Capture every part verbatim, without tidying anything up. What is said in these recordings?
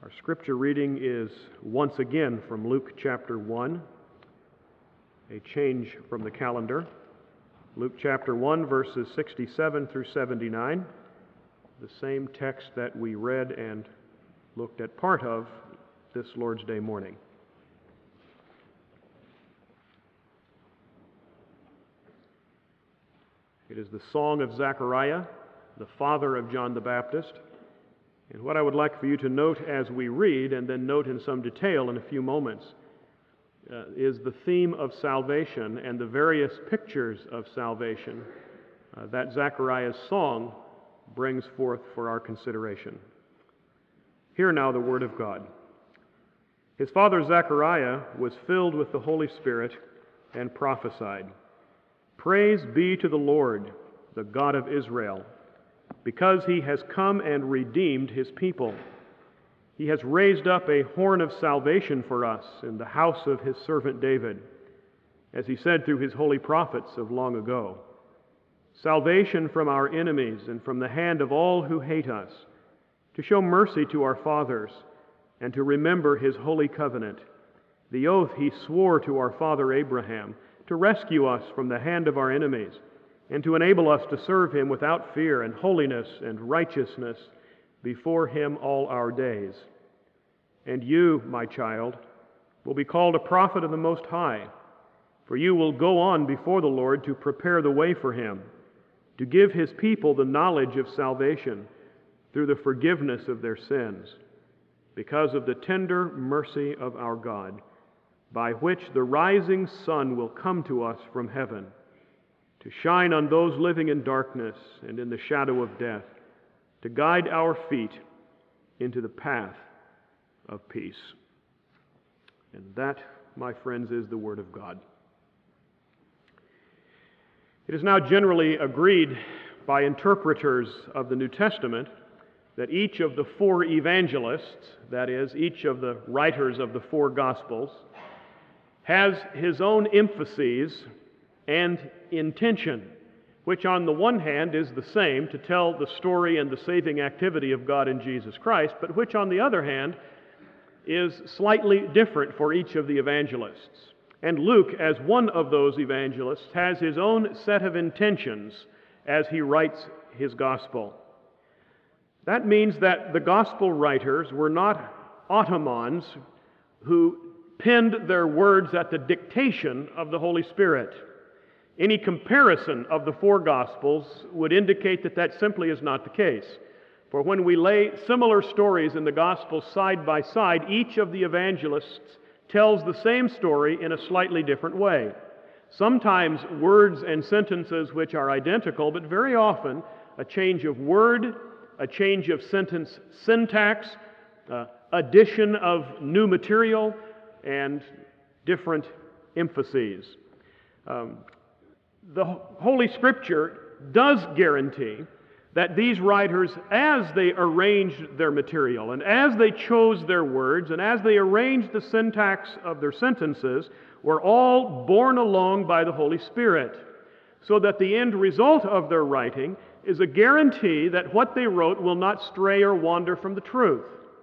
Our scripture reading is once again from Luke chapter one, a change from the calendar. Luke chapter one, verses sixty-seven through seventy-nine, the same text that we read and looked at part of this Lord's Day morning. It is the song of Zechariah, the father of John the Baptist. And what I would like for you to note as we read, and then note in some detail in a few moments, uh, is the theme of salvation and the various pictures of salvation uh, that Zechariah's song brings forth for our consideration. Hear now the word of God. His father Zechariah was filled with the Holy Spirit and prophesied, "Praise be to the Lord, the God of Israel, because he has come and redeemed his people. He has raised up a horn of salvation for us in the house of his servant David, as he said through his holy prophets of long ago. Salvation from our enemies and from the hand of all who hate us, to show mercy to our fathers and to remember his holy covenant, the oath he swore to our father Abraham, to rescue us from the hand of our enemies, and to enable us to serve him without fear and holiness and righteousness before him all our days. And you, my child, will be called a prophet of the Most High, for you will go on before the Lord to prepare the way for him, to give his people the knowledge of salvation through the forgiveness of their sins, because of the tender mercy of our God, by which the rising sun will come to us from heaven, to shine on those living in darkness and in the shadow of death, to guide our feet into the path of peace." And that, my friends, is the Word of God. It is now generally agreed by interpreters of the New Testament that each of the four evangelists, that is, each of the writers of the four Gospels, has his own emphases and intention, which on the one hand is the same, to tell the story and the saving activity of God in Jesus Christ, but which on the other hand is slightly different for each of the evangelists. And Luke, as one of those evangelists, has his own set of intentions as he writes his gospel. That means that the gospel writers were not automatons who penned their words at the dictation of the Holy Spirit. Any comparison of the four Gospels would indicate that that simply is not the case. For when we lay similar stories in the Gospels side by side, each of the evangelists tells the same story in a slightly different way. Sometimes words and sentences which are identical, but very often a change of word, a change of sentence syntax, uh, addition of new material, and different emphases. Um, The Holy Scripture does guarantee that these writers, as they arranged their material, and as they chose their words, and as they arranged the syntax of their sentences, were all borne along by the Holy Spirit, so that the end result of their writing is a guarantee that what they wrote will not stray or wander from the truth.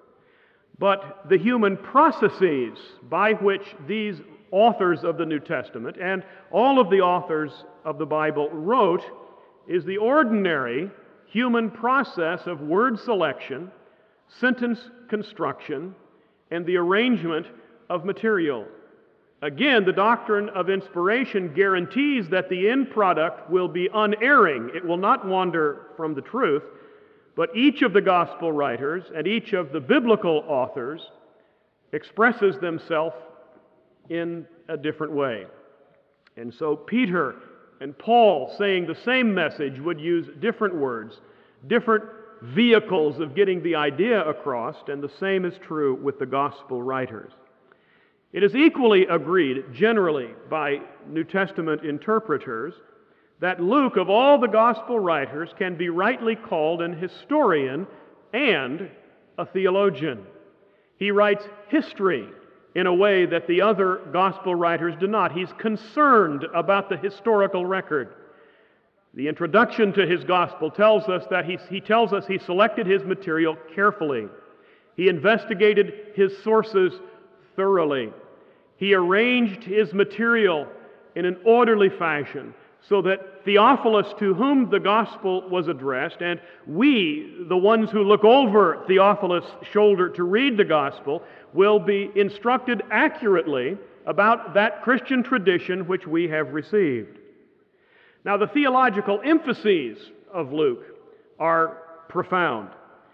But the human processes by which these authors of the New Testament and all of the authors of the Bible wrote is the ordinary human process of word selection, sentence construction, and the arrangement of material. Again, the doctrine of inspiration guarantees that the end product will be unerring. It will not wander from the truth, but each of the gospel writers and each of the biblical authors expresses themselves in a different way. And so Peter and Paul, saying the same message, would use different words, different vehicles of getting the idea across, and the same is true with the gospel writers. It is equally agreed generally by New Testament interpreters that Luke, of all the gospel writers, can be rightly called an historian and a theologian. He writes history in a way that the other gospel writers do not. He's concerned about the historical record. The introduction to his gospel tells us that he, he tells us he selected his material carefully. He investigated his sources thoroughly. He arranged his material in an orderly fashion so that Theophilus, to whom the gospel was addressed, and we, the ones who look over Theophilus' shoulder to read the gospel, will be instructed accurately about that Christian tradition which we have received. Now, the theological emphases of Luke are profound.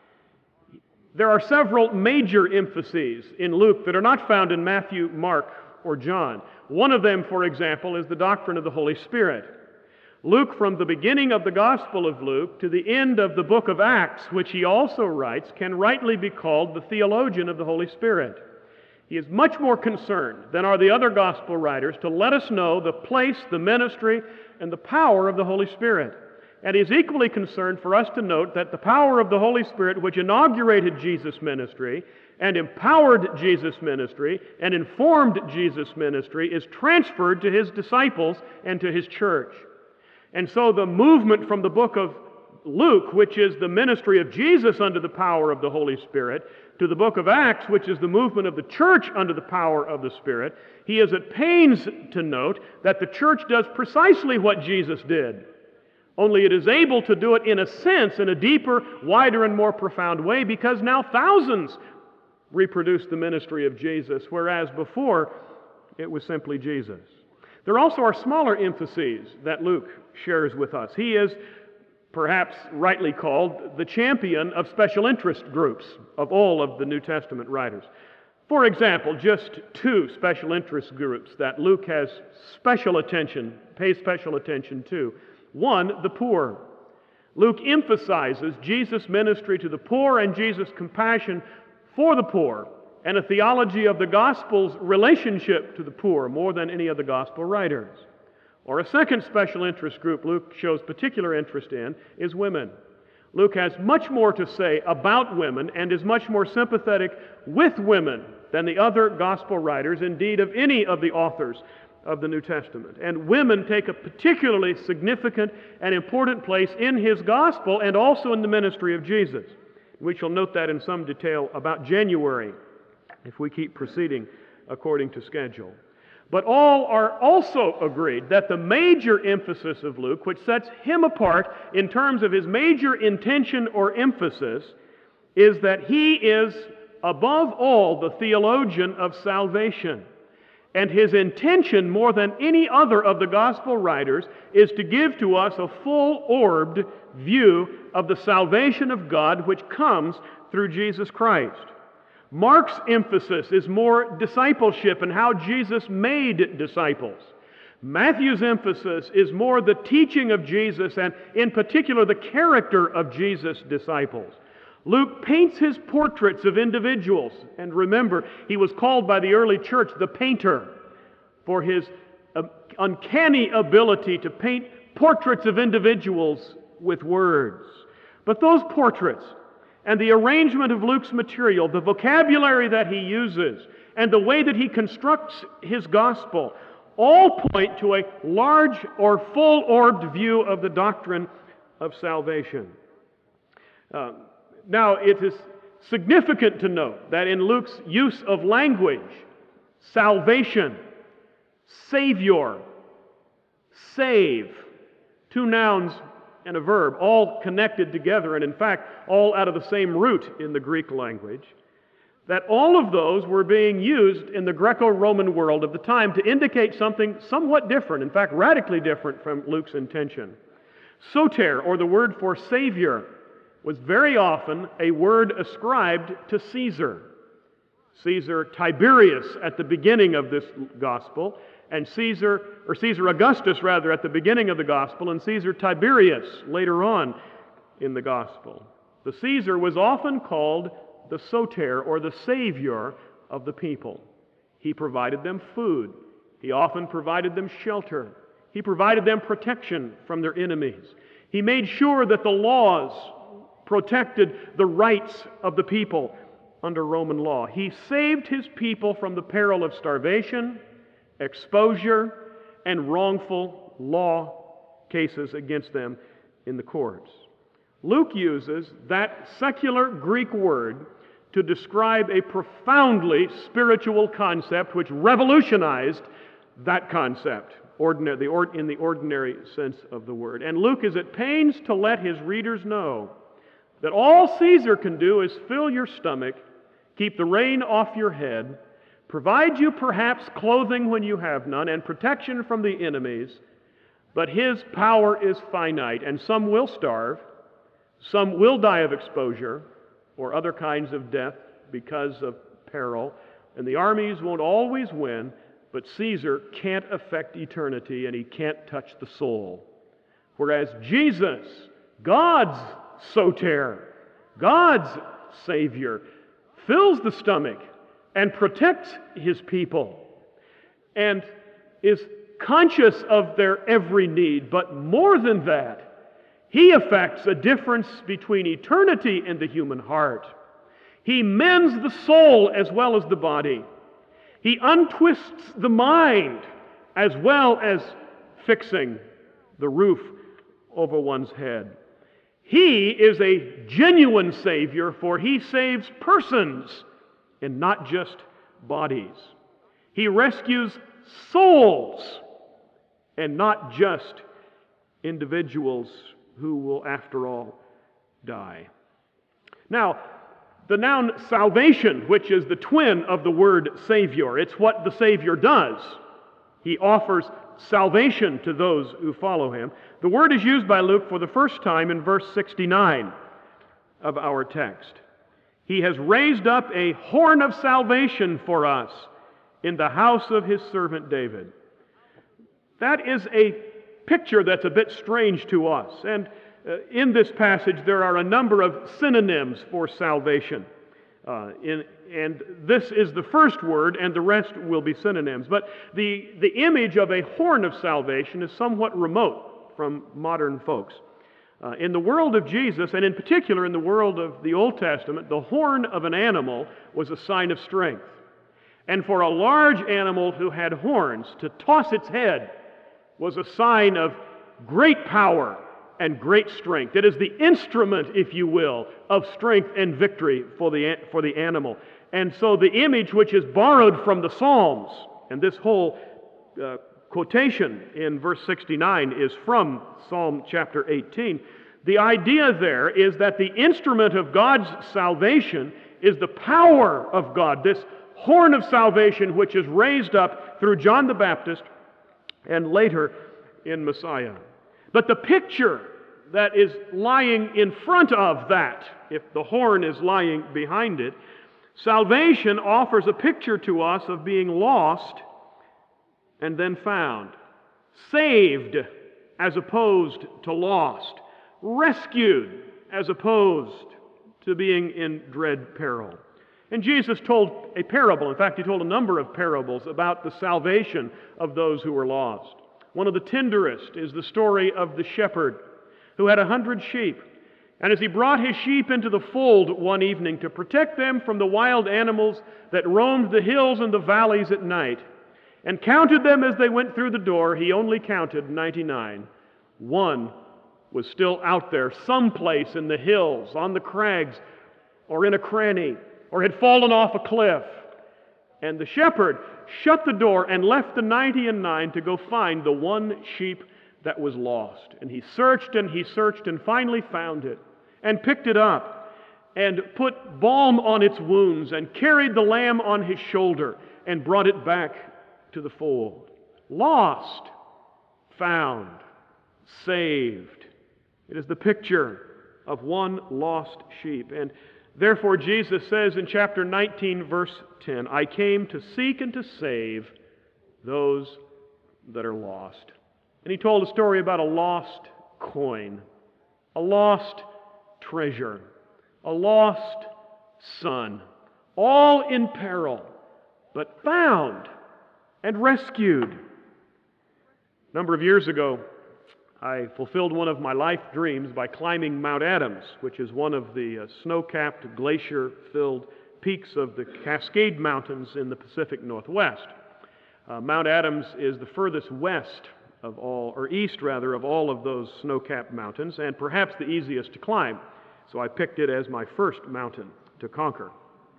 There are several major emphases in Luke that are not found in Matthew, Mark, or John. One of them, for example, is the doctrine of the Holy Spirit. Luke, from the beginning of the Gospel of Luke to the end of the book of Acts, which he also writes, can rightly be called the theologian of the Holy Spirit. He is much more concerned than are the other Gospel writers to let us know the place, the ministry, and the power of the Holy Spirit. And he is equally concerned for us to note that the power of the Holy Spirit, which inaugurated Jesus' ministry and empowered Jesus' ministry and informed Jesus' ministry, is transferred to his disciples and to his church. And so the movement from the book of Luke, which is the ministry of Jesus under the power of the Holy Spirit, to the book of Acts, which is the movement of the church under the power of the Spirit, he is at pains to note that the church does precisely what Jesus did. Only it is able to do it in a sense, in a deeper, wider, and more profound way, because now thousands reproduce the ministry of Jesus, whereas before it was simply Jesus. There also are smaller emphases that Luke shares with us. He is perhaps rightly called the champion of special interest groups of all of the New Testament writers. For example, just two special interest groups that Luke has special attention, pays special attention to. One, the poor. Luke emphasizes Jesus' ministry to the poor and Jesus' compassion for the poor, and a theology of the gospel's relationship to the poor more than any of the gospel writers. Or a second special interest group Luke shows particular interest in is women. Luke has much more to say about women and is much more sympathetic with women than the other gospel writers, indeed of any of the authors of the New Testament. And women take a particularly significant and important place in his gospel and also in the ministry of Jesus. We shall note that in some detail about January, if we keep proceeding according to schedule. But all are also agreed that the major emphasis of Luke, which sets him apart in terms of his major intention or emphasis, is that he is, above all, the theologian of salvation. And his intention, more than any other of the gospel writers, is to give to us a full-orbed view of the salvation of God which comes through Jesus Christ. Mark's emphasis is more discipleship and how Jesus made disciples. Matthew's emphasis is more the teaching of Jesus and, in particular, the character of Jesus' disciples. Luke paints his portraits of individuals, and remember, he was called by the early church the painter for his uh, uncanny ability to paint portraits of individuals with words. But those portraits and the arrangement of Luke's material, the vocabulary that he uses, and the way that he constructs his gospel, all point to a large or full-orbed view of the doctrine of salvation. Uh, now, it is significant to note that in Luke's use of language, salvation, Savior, save, two nouns and a verb, all connected together, and in fact, all out of the same root in the Greek language, that all of those were being used in the Greco-Roman world of the time to indicate something somewhat different, in fact, radically different from Luke's intention. Soter, or the word for Savior, was very often a word ascribed to Caesar. Caesar Tiberius at the beginning of this gospel, and Caesar, or Caesar Augustus rather, at the beginning of the gospel, and Caesar Tiberius later on in the gospel. The Caesar was often called the Soter, or the Savior of the people. He provided them food. He often provided them shelter. He provided them protection from their enemies. He made sure that the laws protected the rights of the people under Roman law. He saved his people from the peril of starvation, exposure, and wrongful law cases against them in the courts. Luke uses that secular Greek word to describe a profoundly spiritual concept which revolutionized that concept ordinary, the or, in the ordinary sense of the word. And Luke is at pains to let his readers know that all Caesar can do is fill your stomach, keep the rain off your head, provide you perhaps clothing when you have none, and protection from the enemies, but his power is finite, and some will starve, some will die of exposure or other kinds of death because of peril, and the armies won't always win, but Caesar can't affect eternity, and he can't touch the soul. Whereas Jesus, God's soter, God's Savior, fills the stomach and protects his people and is conscious of their every need. But more than that, he affects a difference between eternity and the human heart. He mends the soul as well as the body. He untwists the mind as well as fixing the roof over one's head. He is a genuine Savior, for he saves persons and not just bodies. He rescues souls and not just individuals who will, after all, die. Now, the noun salvation, which is the twin of the word Savior, it's what the Savior does. He offers salvation to those who follow him. The word is used by Luke for the first time in verse sixty-nine of our text. He has raised up a horn of salvation for us in the house of his servant David. That is a picture that's a bit strange to us. And uh, in this passage, there are a number of synonyms for salvation. Uh, in, and this is the first word, and the rest will be synonyms. But the, the image of a horn of salvation is somewhat remote from modern folks. Uh, in the world of Jesus, and in particular in the world of the Old Testament, the horn of an animal was a sign of strength. And for a large animal who had horns, to toss its head was a sign of great power and great strength. It is the instrument, if you will, of strength and victory for the, for the animal. And so the image which is borrowed from the Psalms, and this whole uh, quotation in verse sixty-nine is from Psalm chapter eighteen. The idea there is that the instrument of God's salvation is the power of God, this horn of salvation which is raised up through John the Baptist and later in Messiah. But the picture that is lying in front of that, if the horn is lying behind it, salvation offers a picture to us of being lost and then found, saved as opposed to lost, rescued as opposed to being in dread peril. And Jesus told a parable. In fact, he told a number of parables about the salvation of those who were lost. One of the tenderest is the story of the shepherd who had a hundred sheep. And as he brought his sheep into the fold one evening to protect them from the wild animals that roamed the hills and the valleys at night, and counted them as they went through the door, he only counted ninety-nine. One was still out there someplace in the hills, on the crags, or in a cranny, or had fallen off a cliff. And the shepherd shut the door and left the ninety and nine to go find the one sheep that was lost. And he searched and he searched and finally found it and picked it up and put balm on its wounds and carried the lamb on his shoulder and brought it back to the fold. Lost, found, saved. It is the picture of one lost sheep. And therefore Jesus says in chapter nineteen, verse ten, I came to seek and to save those that are lost. And he told a story about a lost coin, a lost treasure, a lost son, all in peril, but found and rescued. A number of years ago, I fulfilled one of my life dreams by climbing Mount Adams, which is one of the uh, snow-capped, glacier-filled peaks of the Cascade Mountains in the Pacific Northwest. Uh, Mount Adams is the furthest west of all, or east rather, of all of those snow-capped mountains, and perhaps the easiest to climb. So I picked it as my first mountain to conquer.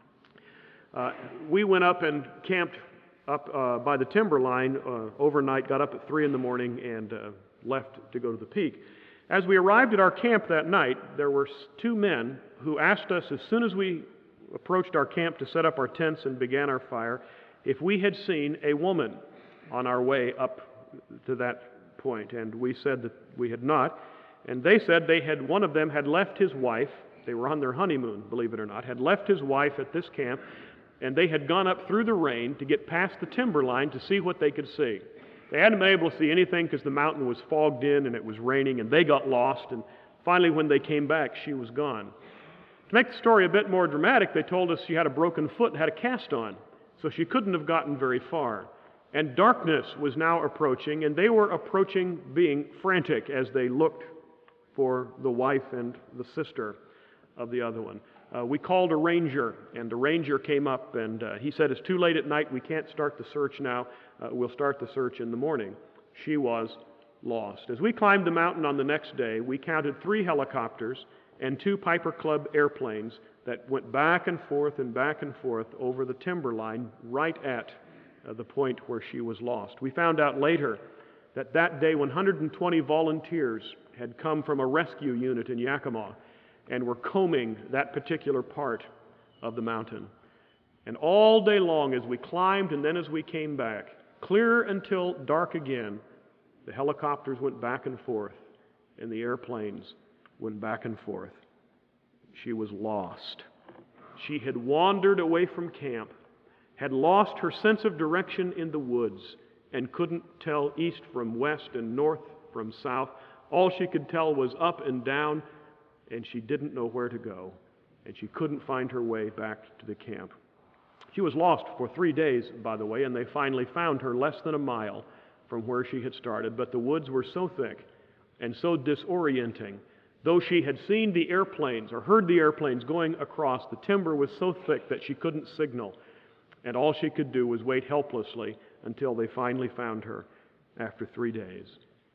Uh, we went up and camped up uh, by the timberline uh, overnight, got up at three in the morning and uh, left to go to the peak. As we arrived at our camp that night, there were two men who asked us as soon as we approached our camp to set up our tents and began our fire, if we had seen a woman on our way up to that point. And we said that we had not. And they said they had, one of them had left his wife, they were on their honeymoon, believe it or not, had left his wife at this camp, and they had gone up through the rain to get past the timberline to see what they could see. They hadn't been able to see anything because the mountain was fogged in and it was raining, and they got lost, and finally when they came back, she was gone. To make the story a bit more dramatic, they told us she had a broken foot and had a cast on, so she couldn't have gotten very far. And darkness was now approaching, and they were approaching being frantic as they looked for the wife and the sister of the other one. Uh, we called a ranger, and the ranger came up, and uh, he said, it's too late at night, we can't start the search now, uh, we'll start the search in the morning. She was lost. As we climbed the mountain on the next day, we counted three helicopters and two Piper Club airplanes that went back and forth and back and forth over the timberline right at uh, the point where she was lost. We found out later that that day one hundred twenty volunteers had come from a rescue unit in Yakima and were combing that particular part of the mountain. And all day long as we climbed and then as we came back, clear until dark again, the helicopters went back and forth and the airplanes went back and forth. She was lost. She had wandered away from camp, had lost her sense of direction in the woods, and couldn't tell east from west and north from south. All she could tell was up and down, and she didn't know where to go, and she couldn't find her way back to the camp. She was lost for three days, by the way, and they finally found her less than a mile from where she had started, but the woods were so thick and so disorienting. Though she had seen the airplanes or heard the airplanes going across, the timber was so thick that she couldn't signal, and all she could do was wait helplessly until they finally found her after three days.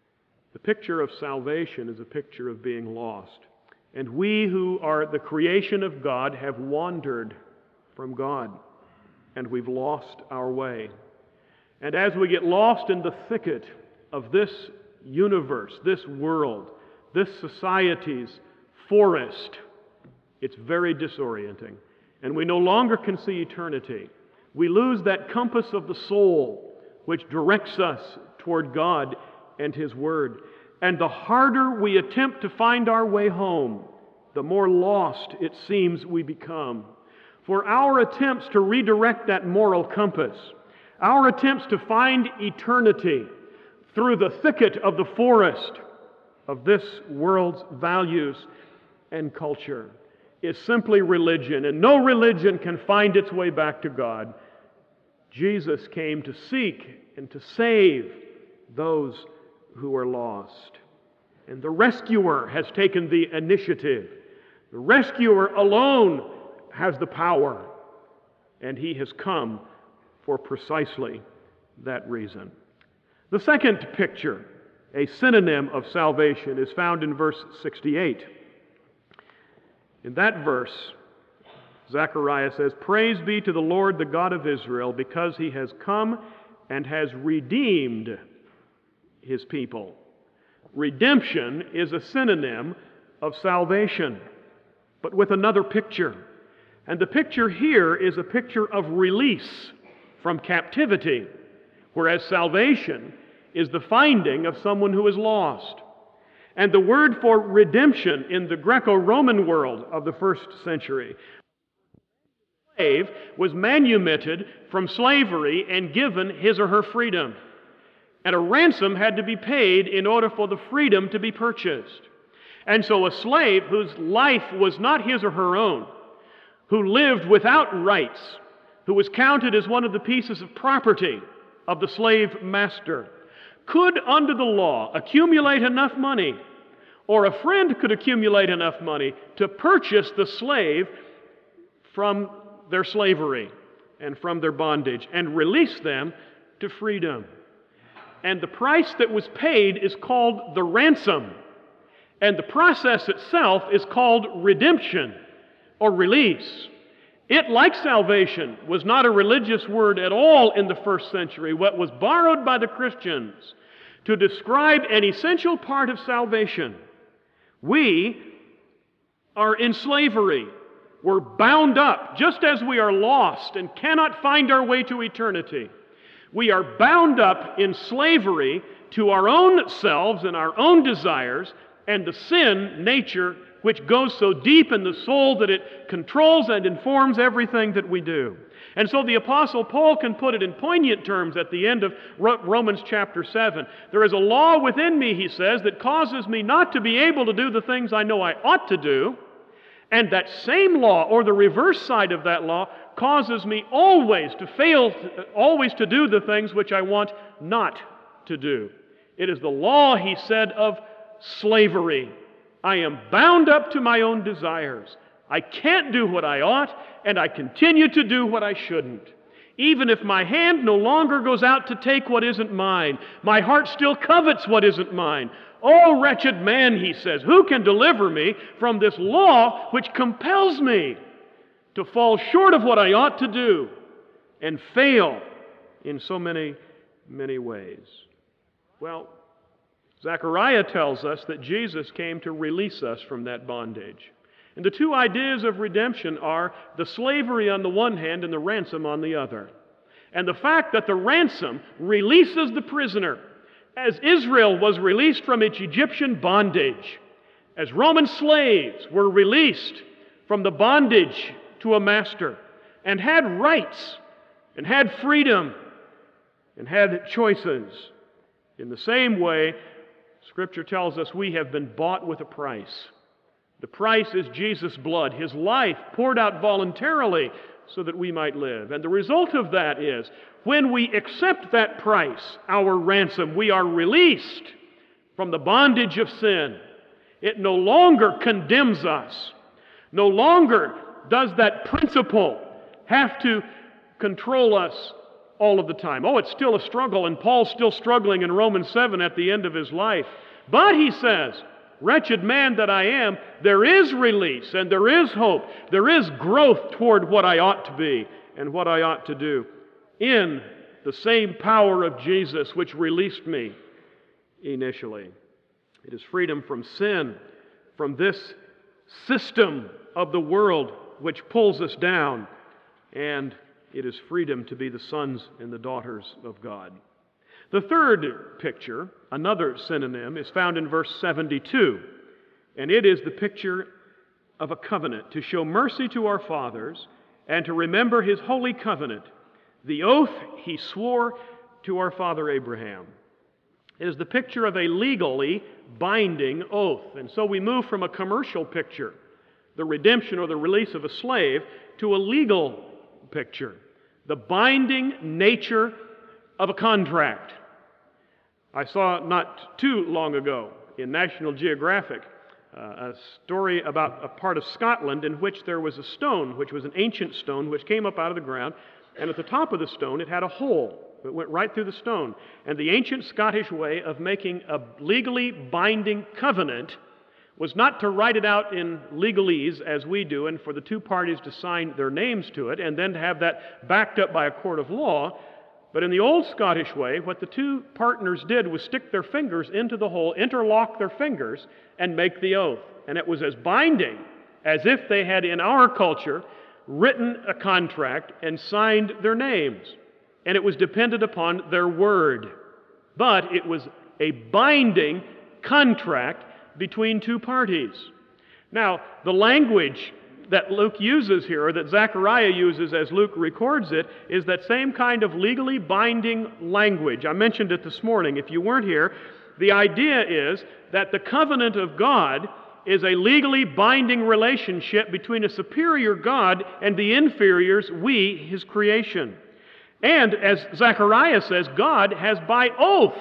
The picture of salvation is a picture of being lost. And we who are the creation of God have wandered from God, and we've lost our way. And as we get lost in the thicket of this universe, this world, this society's forest, it's very disorienting. And we no longer can see eternity. We lose that compass of the soul which directs us toward God and His Word. And the harder we attempt to find our way home, the more lost it seems we become. For our attempts to redirect that moral compass, our attempts to find eternity through the thicket of the forest of this world's values and culture, is simply religion, and no religion can find its way back to God. Jesus came to seek and to save those who are lost. And the rescuer has taken the initiative. The rescuer alone has the power, and He has come for precisely that reason. The second picture, a synonym of salvation, is found in verse sixty-eight. In that verse, Zechariah says, "Praise be to the Lord, the God of Israel, because He has come and has redeemed His people." Redemption is a synonym of salvation, but with another picture. And the picture here is a picture of release from captivity, whereas salvation is the finding of someone who is lost. And the word for redemption in the Greco-Roman world of the first century, slave was manumitted from slavery and given his or her freedom. And a ransom had to be paid in order for the freedom to be purchased. And so a slave whose life was not his or her own, who lived without rights, who was counted as one of the pieces of property of the slave master, could, under the law, accumulate enough money, or a friend could accumulate enough money to purchase the slave from their slavery and from their bondage and release them to freedom. And the price that was paid is called the ransom. And the process itself is called redemption or release. It, like salvation, was not a religious word at all in the first century. What was borrowed by the Christians to describe an essential part of salvation. We are in slavery. We're bound up, just as we are lost and cannot find our way to eternity. We are bound up in slavery to our own selves and our own desires and the sin nature which goes so deep in the soul that it controls and informs everything that we do. And so the Apostle Paul can put it in poignant terms at the end of Romans chapter seven. There is a law within me, he says, that causes me not to be able to do the things I know I ought to do. And that same law, or the reverse side of that law, causes me always to fail, always to do the things which I want not to do. It is the law, he said, of slavery. I am bound up to my own desires. I can't do what I ought, and I continue to do what I shouldn't. Even if my hand no longer goes out to take what isn't mine, my heart still covets what isn't mine. Oh, wretched man, he says, who can deliver me from this law which compels me to fall short of what I ought to do and fail in so many, many ways? Well, Zechariah tells us that Jesus came to release us from that bondage. And the two ideas of redemption are the slavery on the one hand and the ransom on the other. And the fact that the ransom releases the prisoner, as Israel was released from its Egyptian bondage, as Roman slaves were released from the bondage to a master, and had rights, and had freedom, and had choices. In the same way, Scripture tells us we have been bought with a price. The price is Jesus' blood, His life poured out voluntarily so that we might live. And the result of that is, when we accept that price, our ransom, we are released from the bondage of sin. It no longer condemns us. No longer does that principle have to control us all of the time. Oh, it's still a struggle, and Paul's still struggling in Romans seven at the end of his life. But he says, wretched man that I am, there is release and there is hope. There is growth toward what I ought to be and what I ought to do in the same power of Jesus which released me initially. It is freedom from sin, from this system of the world which pulls us down, and it is freedom to be the sons and the daughters of God. The third picture, another synonym, is found in verse seventy-two, and it is the picture of a covenant, to show mercy to our fathers and to remember His holy covenant, the oath He swore to our father Abraham. It is the picture of a legally binding oath. And so we move from a commercial picture, the redemption or the release of a slave, to a legal picture, the binding nature of a contract. I saw not too long ago in National Geographic uh, a story about a part of Scotland in which there was a stone, which was an ancient stone, which came up out of the ground, and at the top of the stone it had a hole. It went right through the stone. And the ancient Scottish way of making a legally binding covenant was not to write it out in legalese as we do and for the two parties to sign their names to it and then to have that backed up by a court of law. But in the old Scottish way, what the two partners did was stick their fingers into the hole, interlock their fingers, and make the oath. And it was as binding as if they had, in our culture, written a contract and signed their names. And it was dependent upon their word. But it was a binding contract between two parties. Now, the language that Luke uses here, or that Zechariah uses as Luke records it, is that same kind of legally binding language. I mentioned it this morning. If you weren't here, the idea is that the covenant of God is a legally binding relationship between a superior God and the inferiors, we, His creation. And as Zechariah says, God has by oath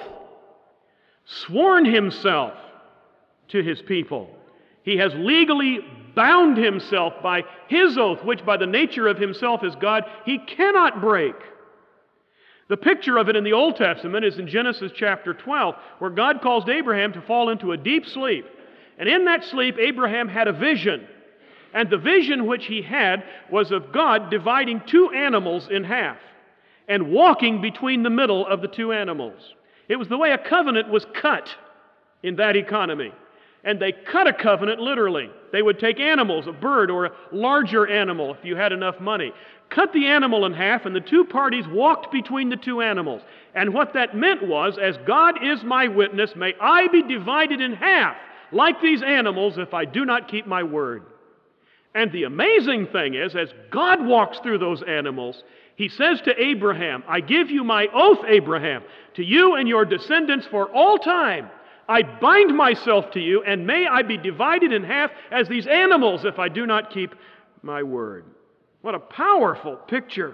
sworn Himself to His people. He has legally bound Himself by His oath, which by the nature of Himself as God, He cannot break. The picture of it in the Old Testament is in Genesis chapter twelve, where God caused Abraham to fall into a deep sleep. And in that sleep, Abraham had a vision. And the vision which he had was of God dividing two animals in half and walking between the middle of the two animals. It was the way a covenant was cut in that economy. And they cut a covenant literally. They would take animals, a bird or a larger animal if you had enough money, cut the animal in half, and the two parties walked between the two animals. And what that meant was, as God is my witness, may I be divided in half like these animals if I do not keep my word. And the amazing thing is, as God walks through those animals, he says to Abraham, I give you my oath, Abraham, to you and your descendants for all time. I bind myself to you, and may I be divided in half as these animals if I do not keep my word. What a powerful picture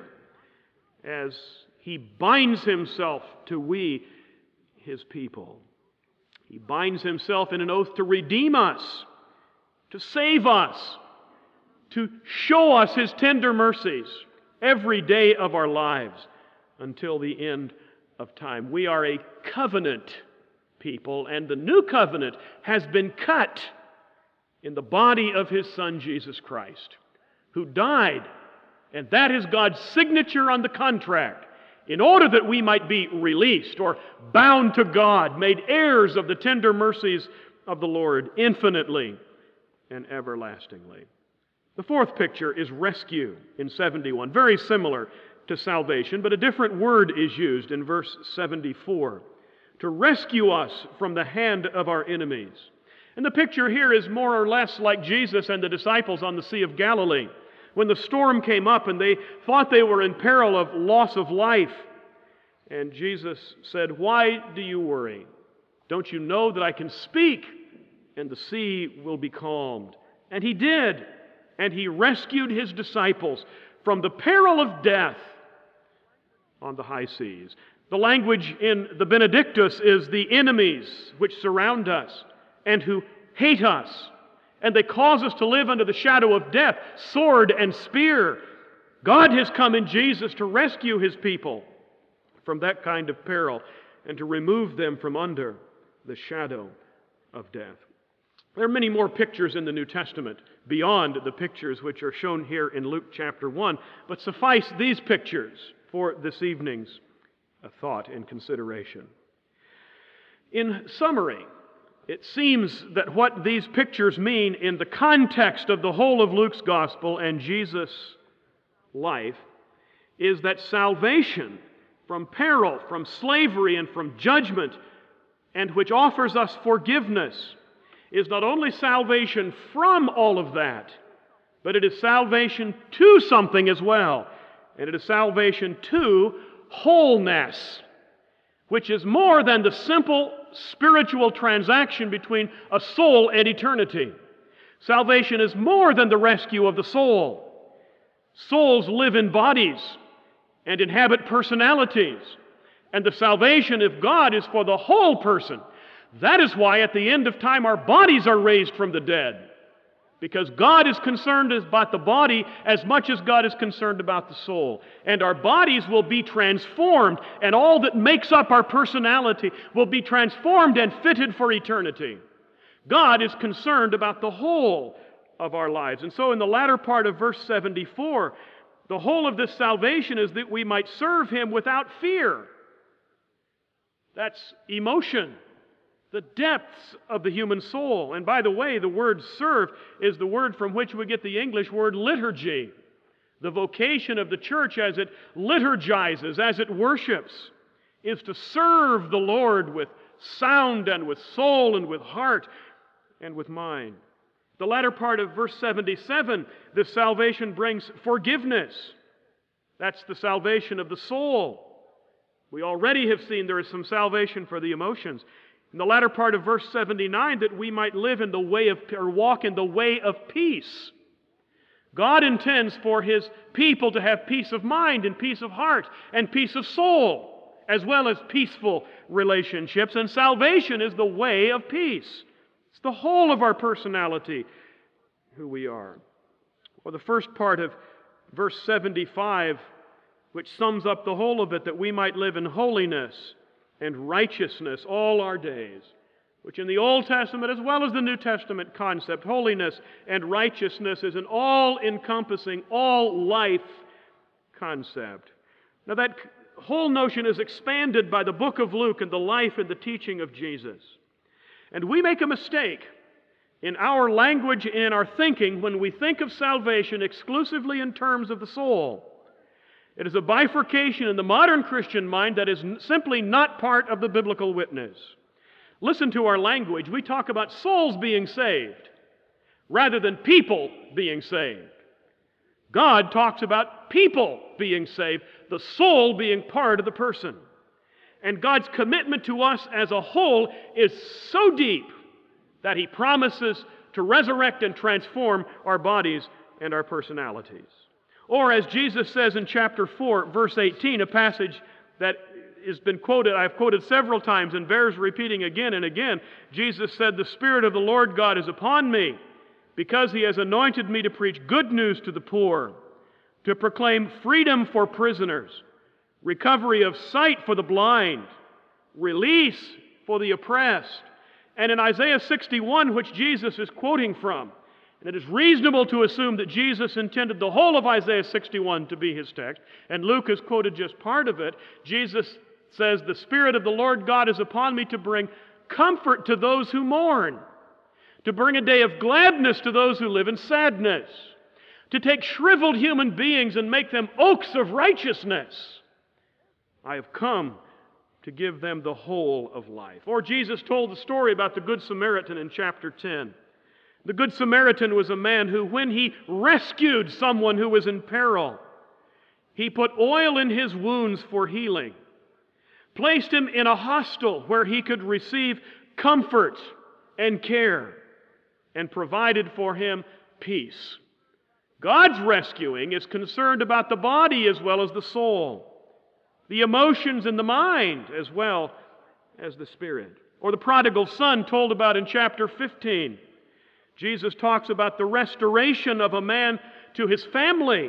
as he binds himself to we, his people. He binds himself in an oath to redeem us, to save us, to show us his tender mercies every day of our lives until the end of time. We are a covenant people, and the new covenant has been cut in the body of his Son, Jesus Christ, who died, and that is God's signature on the contract, in order that we might be released or bound to God, made heirs of the tender mercies of the Lord infinitely and everlastingly. The fourth picture is rescue in seventy-one, very similar to salvation, but a different word is used in verse seventy-four. To rescue us from the hand of our enemies. And the picture here is more or less like Jesus and the disciples on the Sea of Galilee, when the storm came up and they thought they were in peril of loss of life. And Jesus said, why do you worry? Don't you know that I can speak and the sea will be calmed? And he did. And he rescued his disciples from the peril of death on the high seas. The language in the Benedictus is the enemies which surround us and who hate us, and they cause us to live under the shadow of death, sword and spear. God has come in Jesus to rescue his people from that kind of peril and to remove them from under the shadow of death. There are many more pictures in the New Testament beyond the pictures which are shown here in Luke chapter one, but suffice these pictures for this evening's a thought and consideration. In summary, it seems that what these pictures mean in the context of the whole of Luke's gospel and Jesus' life is that salvation from peril, from slavery, and from judgment, and which offers us forgiveness, is not only salvation from all of that, but it is salvation to something as well. And it is salvation to wholeness, which is more than the simple spiritual transaction between a soul and eternity. Salvation is more than the rescue of the soul. Souls live in bodies and inhabit personalities, and the salvation of God is for the whole person. That is why at the end of time our bodies are raised from the dead, because God is concerned about the body as much as God is concerned about the soul. And our bodies will be transformed, and all that makes up our personality will be transformed and fitted for eternity. God is concerned about the whole of our lives. And so in the latter part of verse seventy-four, the whole of this salvation is that we might serve him without fear. That's emotion, the depths of the human soul. And by the way, the word serve is the word from which we get the English word liturgy. The vocation of the church as it liturgizes, as it worships, is to serve the Lord with sound and with soul and with heart and with mind. The latter part of verse seventy-seven, this salvation brings forgiveness. That's the salvation of the soul. We already have seen there is some salvation for the emotions. In the latter part of verse seventy-nine, that we might live in the way of, or walk in the way of peace. God intends for his people to have peace of mind and peace of heart and peace of soul, as well as peaceful relationships. And salvation is the way of peace. It's the whole of our personality, who we are. Well, the first part of verse seventy-five, which sums up the whole of it, that we might live in holiness and righteousness all our days. which in the Old Testament as well as the New Testament concept, holiness and righteousness is an all-encompassing, all-life concept. Now that whole notion is expanded by the book of Luke and the life and the teaching of Jesus. And we make a mistake in our language, in our thinking, when we think of salvation exclusively in terms of the soul. It is a bifurcation in the modern Christian mind that is simply not part of the biblical witness. Listen to our language. We talk about souls being saved rather than people being saved. God talks about people being saved, the soul being part of the person. And God's commitment to us as a whole is so deep that He promises to resurrect and transform our bodies and our personalities. Or as Jesus says in chapter four, verse eighteen, a passage that has been quoted, I've quoted several times and bears repeating again and again. Jesus said, "The Spirit of the Lord God is upon me, because He has anointed me to preach good news to the poor, to proclaim freedom for prisoners, recovery of sight for the blind, release for the oppressed." And in Isaiah sixty-one, which Jesus is quoting from, and it is reasonable to assume that Jesus intended the whole of Isaiah sixty-one to be his text, and Luke has quoted just part of it. Jesus says, "The Spirit of the Lord God is upon me to bring comfort to those who mourn, to bring a day of gladness to those who live in sadness, to take shriveled human beings and make them oaks of righteousness. I have come to give them the whole of life." Or Jesus told the story about the Good Samaritan in chapter ten. The Good Samaritan was a man who, when he rescued someone who was in peril, he put oil in his wounds for healing, placed him in a hostel where he could receive comfort and care, and provided for him peace. God's rescuing is concerned about the body as well as the soul, the emotions and the mind as well as the spirit. Or the prodigal son told about in chapter fifteen. Jesus talks about the restoration of a man to his family,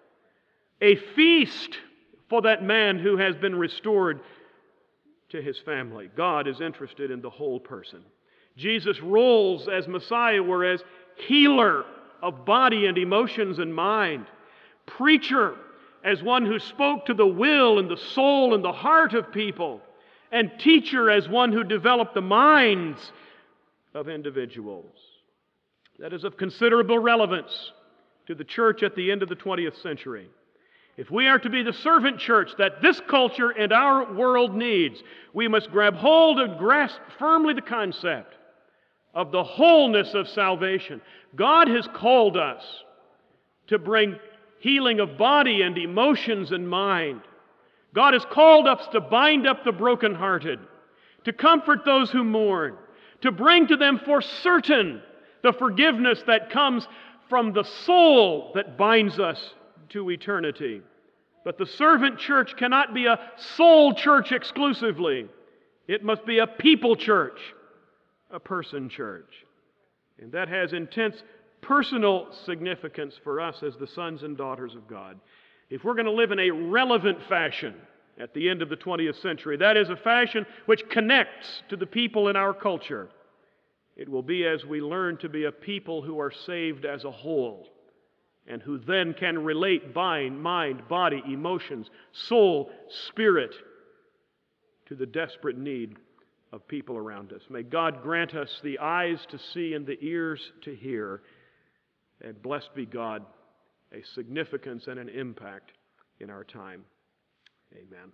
a feast for that man who has been restored to his family. God is interested in the whole person. Jesus' roles as Messiah were as healer of body and emotions and mind, preacher as one who spoke to the will and the soul and the heart of people, and teacher as one who developed the minds of individuals. That is of considerable relevance to the church at the end of the twentieth century. If we are to be the servant church that this culture and our world needs, we must grab hold and grasp firmly the concept of the wholeness of salvation. God has called us to bring healing of body and emotions and mind. God has called us to bind up the brokenhearted, to comfort those who mourn, to bring to them for certain the forgiveness that comes from the soul that binds us to eternity. But the servant church cannot be a soul church exclusively. It must be a people church, a person church. And that has intense personal significance for us as the sons and daughters of God. If we're going to live in a relevant fashion at the end of the twentieth century, that is a fashion which connects to the people in our culture, it will be as we learn to be a people who are saved as a whole, and who then can relate mind, mind, body, emotions, soul, spirit to the desperate need of people around us. May God grant us the eyes to see and the ears to hear, and blessed be God, a significance and an impact in our time. Amen.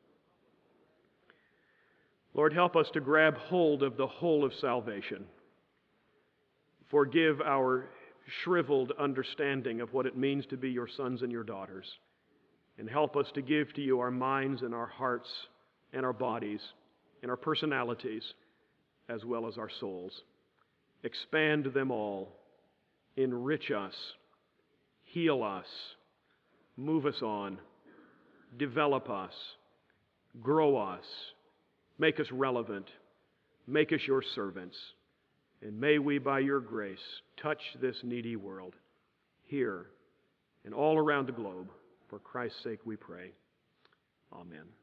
Lord, help us to grab hold of the whole of salvation. Forgive our shriveled understanding of what it means to be your sons and your daughters, and help us to give to you our minds and our hearts and our bodies and our personalities as well as our souls. Expand them all. Enrich us. Heal us. Move us on. Develop us. Grow us. Make us relevant. Make us your servants. And may we, by your grace, touch this needy world here and all around the globe. For Christ's sake we pray. Amen.